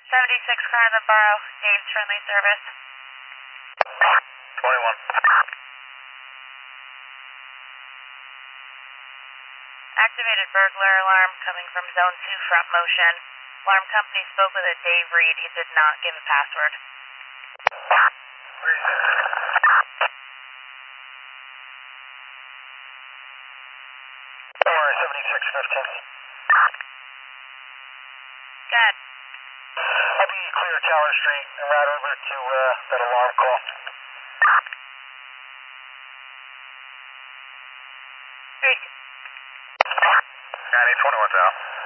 76 Carlin Borough, Dave's Friendly Service. 21. Activated burglar alarm coming from Zone 2 front motion. Alarm company spoke with a Dave Reed. He did not give a password. Or 7615. Good. I'll be clear Tower Street and right over to that alarm call. Great. 9021's out.